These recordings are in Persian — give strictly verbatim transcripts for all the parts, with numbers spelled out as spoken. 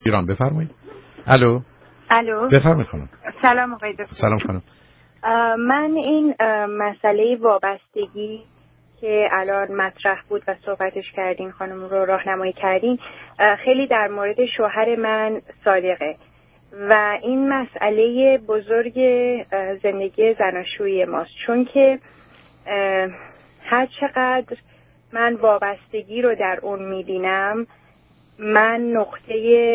ایران. بفرمایید. الو. الو. بفرمایید خانم. سلام آقای دکتر. سلام خانم. من این مسئله وابستگی که الان مطرح بود و صحبتش کردین، خانم رو راهنمایی کردین، خیلی در مورد شوهر من صادقه و این مسئله بزرگ زندگی زناشویی ماست، چون که هر چقدر من وابستگی رو در اون میبینم من نقطه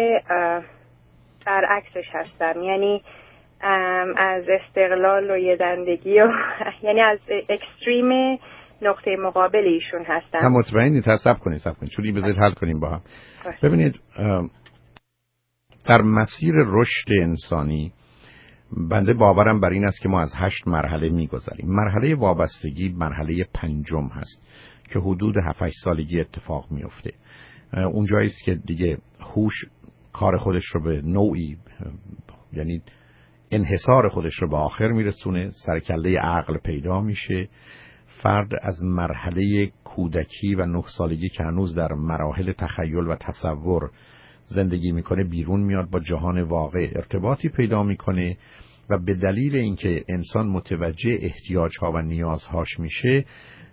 برعکسش هستم، یعنی از استقلال و یزندگی و یعنی از اکستریم نقطه مقابل ایشون هستم. هم مطمئنی تصب کنید تصب کنید چون بذارید حل کنیم با هم. ببینید در مسیر رشد انسانی بنده باورم بر این است که ما از هشت مرحله میگذریم. مرحله وابستگی مرحله پنجم هست که حدود هفت هشت سالگی اتفاق میفته. اونجایی است که دیگه هوش کار خودش رو به نوعی، یعنی انحصار خودش رو به آخر میرسونه، سرکله عقل پیدا میشه. فرد از مرحله کودکی و نه سالگی که هنوز در مراحل تخیل و تصور زندگی میکنه بیرون میاد، با جهان واقع ارتباطی پیدا میکنه و به دلیل اینکه انسان متوجه احتیاجها و نیازهاش میشه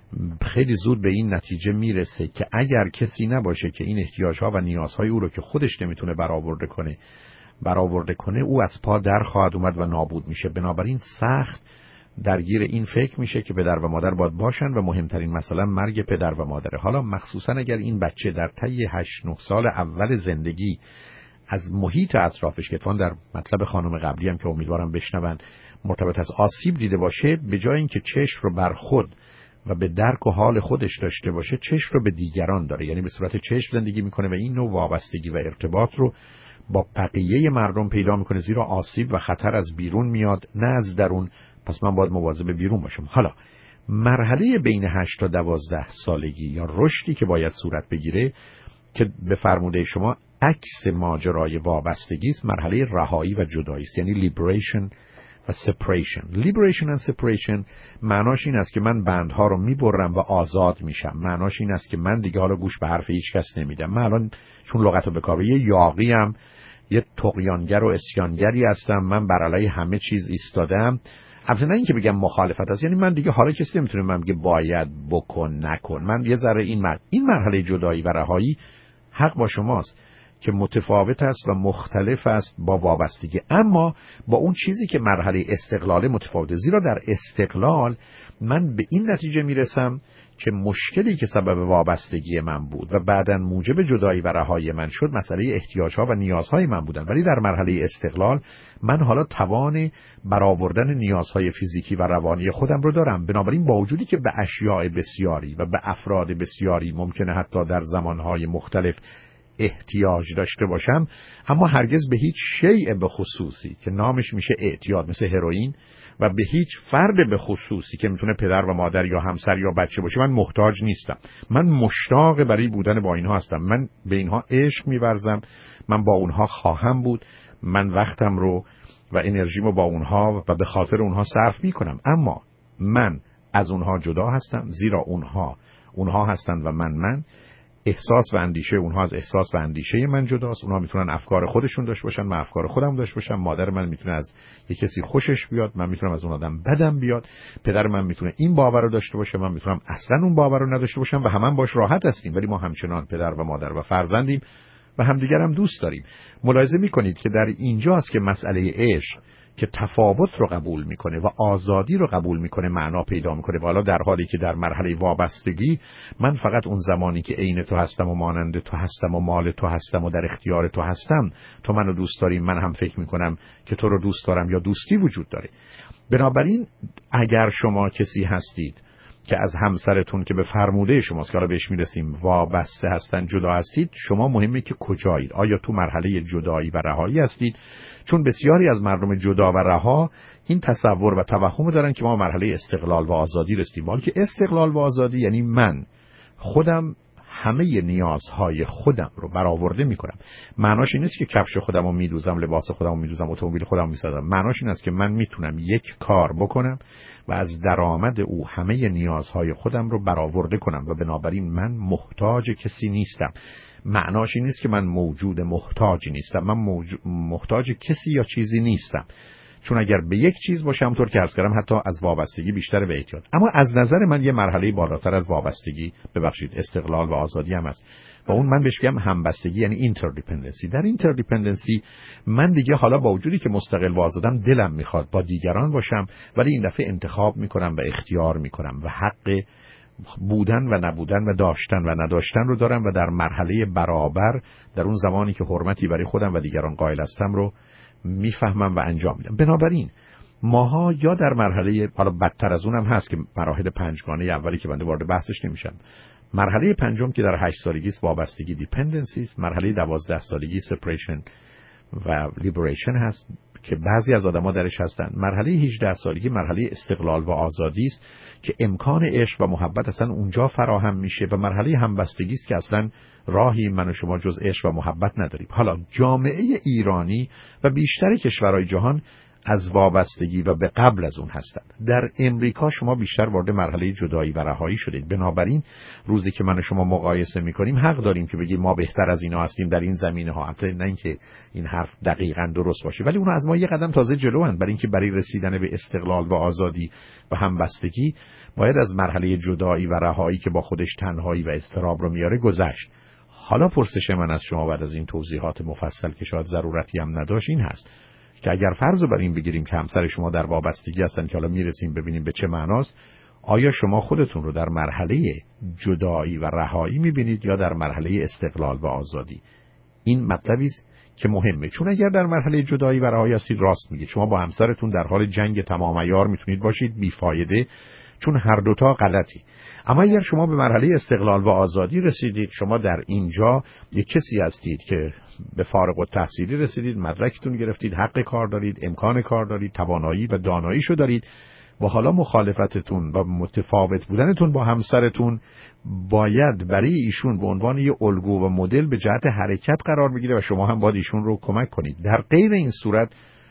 خیلی زود به این نتیجه میرسه که اگر کسی نباشه که این احتیاجها و نیازهای او رو که خودش نمیتونه برآورده کنه برآورده کنه او از پا در خواهد اومد و نابود میشه. بنابراین سخت درگیر این فکر میشه که پدر و مادر باید باشن و مهمترین مثلا مرگ پدر و مادره. حالا مخصوصا اگر این بچه در طی هشت نه سال اول زندگی از محیط اطرافش که اتفاقاً در مطلب خانم قبلی هم که امیدوارم بشنون مرتبط از آسیب دیده باشه، به جای اینکه چشم رو بر خود و به درک و حال خودش داشته باشه چشم رو به دیگران داره، یعنی به صورت چشم زندگی میکنه و این نوع وابستگی و ارتباط رو با بقیه مردم پیدا میکنه، زیرا آسیب و خطر از بیرون میاد نه از درون. پس من باید مواظب بیرون باشم. حالا مرحله بین هشت تا دوازده سالگی یا رشدی که باید صورت بگیره که به فرموده شما عکس ماجرای وابستگی است، مرحله رهایی و جدایی است، یعنی liberation و separation. liberation and separation معناش این است که من بندها رو میبرم و آزاد میشم. معناش این است که من دیگه حالا گوش به حرف هیچ کس نمیدم. من الان چون لغت رو بکارم یه یاغی ام، یه طغیانگر و اسیانگری هستم، من بر علیه همه چیز ایستادم. البته نه این که بگم مخالفت است، یعنی من دیگه حالا کسی نمیتونه من بگه باید بکن نکن. من یه ذره این مر... این مرحله جدایی و رهایی حق با شماست که متفاوت است و مختلف است با وابستگی، اما با اون چیزی که مرحله استقلال متفاوته. زیرا در استقلال من به این نتیجه میرسم که مشکلی که سبب وابستگی من بود و بعداً موجب جدایی و رهایی من شد مسئله احتیاجها و نیازهای من بودن. ولی در مرحله استقلال من حالا توان برآوردن نیازهای فیزیکی و روانی خودم رو دارم. بنابراین با وجودی که به اشیاء بسیاری و به افراد بسیاری ممکنه حتی در زمانهای مختلف احتیاج داشته باشم، اما هرگز به هیچ شیء به خصوصی که نامش میشه اعتیاد مثل هروئین و به هیچ فرد به خصوصی که میتونه پدر و مادر یا همسر یا بچه باشه من محتاج نیستم. من مشتاق برای بودن با اینها هستم. من به اینها عشق می‌ورزم. من با اونها خواهم بود. من وقتم رو و انرژیمو با اونها و به خاطر اونها صرف میکنم. اما من از اونها جدا هستم، زیرا اونها اونها هستند و من من احساس و اندیشه اونها از احساس و اندیشه من جداست. اونها میتونن افکار خودشون داشته باشن، من افکار خودم داشته باشم. مادر من میتونه از یک کسی خوشش بیاد، من میتونم از اون آدم بدم بیاد. پدر من میتونه این باور رو داشته باشه، من میتونم اصلا اون باور رو نداشته باشم و همون باش راحت هستیم، ولی ما همچنان پدر و مادر و فرزندیم و همدیگر هم دوست داریم. ملاحظه میکنید که در اینجاست که مسئله عشق که تفاوت رو قبول میکنه و آزادی رو قبول میکنه معنا پیدا میکنه. و حالا در حالی که در مرحله وابستگی من فقط اون زمانی که عین تو هستم و مانند تو هستم و مال تو هستم و در اختیار تو هستم، تو منو دوست داری، من هم فکر میکنم که تو رو دوست دارم، یا دوستی وجود داره. بنابراین اگر شما کسی هستید که از همسرتون که به فرموده شماست که حالا بهش میرسیم وابسته هستن جدا هستید، شما مهمه که کجایید. آیا تو مرحله جدایی و رهایی هستید؟ چون بسیاری از مردم جدا و رها این تصور و توهم دارن که ما مرحله استقلال و آزادی رسیدیم. حالی که استقلال و آزادی یعنی من خودم همه نیازهای خودم رو برآورده میکنم. معناش این نیست که کفش خودم رو میدوزم، لباس خودم رو میدوزم، اتومبیل خودم رو میسازم. معناش این است که من میتونم یک کار بکنم و از درآمد او همه نیازهای خودم رو برآورده کنم و بنابراین من محتاج کسی نیستم. معناش این نیست که من موجود محتاجی نیستم. من موج... محتاج کسی یا چیزی نیستم، چون اگر به یک چیز باشم همونطور که عرض کردم حتی از وابستگی بیشتر به اعتیاد. اما از نظر من یه مرحله بالاتر از وابستگی، ببخشید استقلال و آزادی هم هست و اون من بهش میگم همبستگی، یعنی اینتردیپندنسی. در اینتردیپندنسی من دیگه حالا با وجودی که مستقل و آزادم دلم میخواد با دیگران باشم، ولی این دفعه انتخاب میکنم و اختیار میکنم و حق بودن و نبودن و داشتن و نداشتن رو دارم و در مرحله برابر در اون زمانی که حرمتی برای خودم و دیگران قائل هستم رو میفهمم و انجام میدم. بنابراین ماها یا در مرحله، حالا بدتر از اونم هست که مراحل پنجگانه اولی که بنده وارد بحثش نمیشم، مرحله پنجم که در هشت سالگی است وابستگی دیپندنسی است، مرحله دوازده سالگی سپریشن و لیبریشن هست که بعضی از آدم‌ها درش هستن، مرحله هجده سالگی مرحله استقلال و آزادی است که امکان عشق و محبت اصلا اونجا فراهم میشه و مرحله همبستگی است که اصلا راهی من و شما جز عشق و محبت نداریم. حالا جامعه ایرانی و بیشتر کشورهای جهان از وابستگی و به قبل از اون هستند. در امریکا شما بیشتر وارد مرحله جدایی و رهایی شدید. بنابراین روزی که من و شما مقایسه میکنیم حق داریم که بگیم ما بهتر از اینا هستیم در این زمینه ها. البته نه اینکه این حرف دقیقاً درست باشه، ولی اونا از ما یه قدم تازه جلوان. برای اینکه برای رسیدن به استقلال و آزادی و همبستگی باید از مرحله جدایی و رهایی که با خودش تنهایی و اضطراب رو میاره گذشت. حالا پرسش من از شما بعد از این توضیحات مفصل که شاید ضرورتی هم نداشت این هست که اگر فرض رو بر این بگیریم که همسر شما در وابستگی هستن که حالا میرسیم ببینیم به چه معناست، آیا شما خودتون رو در مرحله جدایی و رهایی میبینید یا در مرحله استقلال و آزادی؟ این مطلبی است که مهمه، چون اگر در مرحله جدایی و رهایی هستید راست میگید شما با همسرتون در حال جنگ تمام عیار میتونید باشید، بیفایده، چون هر دوتا غلطی. اما اگر شما به مرحله استقلال و آزادی رسیدید، شما در اینجا یک کسی هستید که به فارغ التحصیلی رسیدید، مدرکتون گرفتید، حق کار دارید، امکان کار دارید، توانایی و داناییشو دارید و حالا مخالفتتون و متفاوت بودنتون با همسرتون باید برای ایشون به عنوان یه الگو و مدل به جهت حرکت قرار بگیره و شما هم باید ایشون رو کمک کنید. در غیر این صورت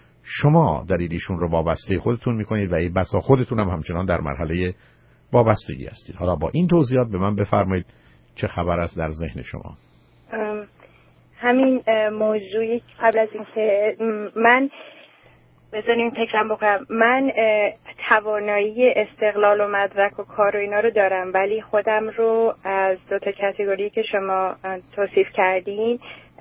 شما دارید ایشون رو وابسته خودتون میکنید و ای بسا خودتون هم همچنان در مرحله وابستگی هستید. حالا با این توضیحات به من بفرمایید چه خبر است در ذهن شما؟ همین موضوعی قبل از اینکه من بذاریم فکرم بکنم، من توانایی استقلال و مدرک و کار و اینا رو دارم، ولی خودم رو از دو تا کاتگوری که شما توصیف کردین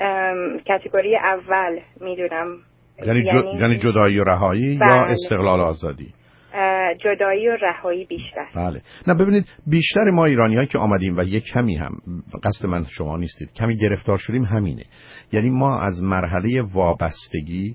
کاتگوری اول میدونم. یعنی, یعنی, یعنی جدایی و رهایی بله. یا استقلال و آزادی؟ جدایی و رهایی بیشتر. بله. نه ببینید بیشتر ما ایرانی‌ها که آمدیم و یک کمی هم قصد من شما نیستید کمی گرفتار شدیم همینه، یعنی ما از مرحله وابستگی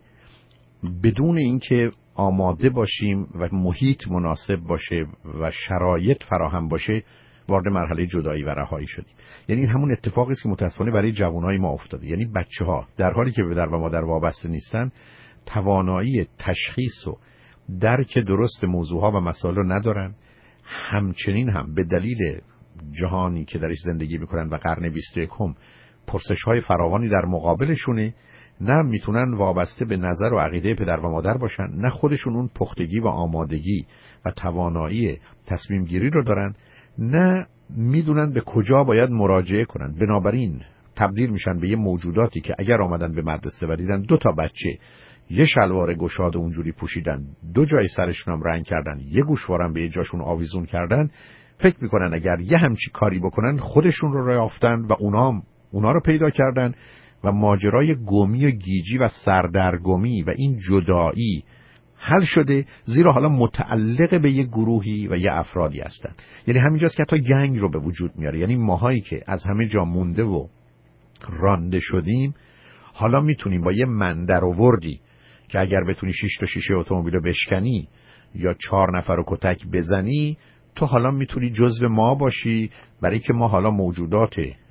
بدون اینکه آماده باشیم و محیط مناسب باشه و شرایط فراهم باشه وارد مرحله جدایی و رهایی شدیم. یعنی این همون اتفاقی است که متأسفانه برای جوانای ما افتاده. یعنی بچه‌ها در حالی که به پدر و مادر وابسته نیستن توانایی تشخیص و درک درست موضوعها و مسائل رو ندارن، همچنین هم به دلیل جهانی که درش زندگی میکنن و قرن بیست و یکم پرسش‌های فراوانی در مقابلشونه، نه میتونن وابسته به نظر و عقیده پدر و مادر باشن، نه خودشون اون پختگی و آمادگی و توانایی تصمیم گیری رو دارن، نه میدونن به کجا باید مراجعه کنن. بنابراین تبدیل میشن به یه موجوداتی که اگر آمدن به مدرسه و دیدن دو تا بچه یه شلوار گشاد اونجوری پوشیدن، دو جای سرشون هم رنگ کردن، یه گوشوارم به یه جاشون آویزون کردن، فکر میکنن اگر یه همچی کاری بکنن خودشون رو یافتن و اونا اونا رو پیدا کردن و ماجرای گمی و گیجی و سردرگمی و این جدایی حل شده، زیرا حالا متعلق به یه گروهی و یه افرادی هستن. یعنی همینجاست که حتی گنگ رو به وجود میاره. یعنی ماهایی که از همه جا مونده و رانده شدیم حالا میتونیم با یه من در آوردی که اگر بتونی شش تا شیشه اتومبیل رو بشکنی یا چهار نفر رو کتک بزنی تو حالا میتونی جزو ما باشی، برای که ما حالا موجودات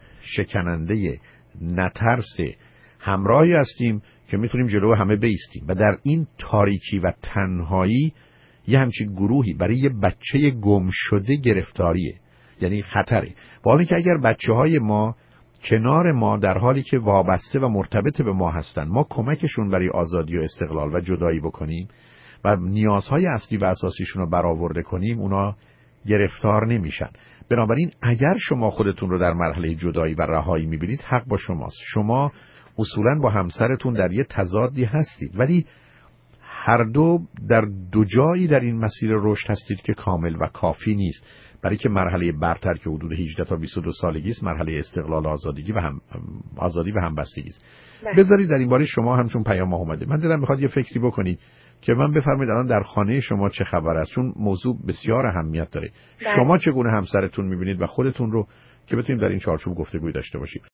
شکننده نترس همراهی هستیم که میتونیم جلو همه بایستیم. و در این تاریکی و تنهایی یه همچین گروهی برای یه بچه گم شده گرفتاریه، یعنی خطره. ولی که اگر بچه های ما کنار ما در حالی که وابسته و مرتبط به ما هستن ما کمکشون برای آزادی و استقلال و جدایی بکنیم و نیازهای اصلی و اساسیشون رو برآورده کنیم، اونا گرفتار نمیشن. بنابراین اگر شما خودتون رو در مرحله جدایی و رهایی میبینید، حق با شماست. شما اصولاً با همسرتون در یه تضادی هستید، ولی هر دو در دو جایی در این مسیر رشد هستید که کامل و کافی نیست، برای که مرحله برتر که حدود هجده تا بیست و دو سالگی است، مرحله استقلال آزادگی و هم آزادی و همبستگی است. بذارید در این باره شما همچون پیام ما اومده، من دلم میخواد یه فکری بکنید که من بفرمایید الان در خانه شما چه خبر است، چون موضوع بسیار اهمیت داره. بله. شما چگونه همسرتون میبینید و خودتون رو، که بتونیم در این چارچوب گفتگوی داشته باشید.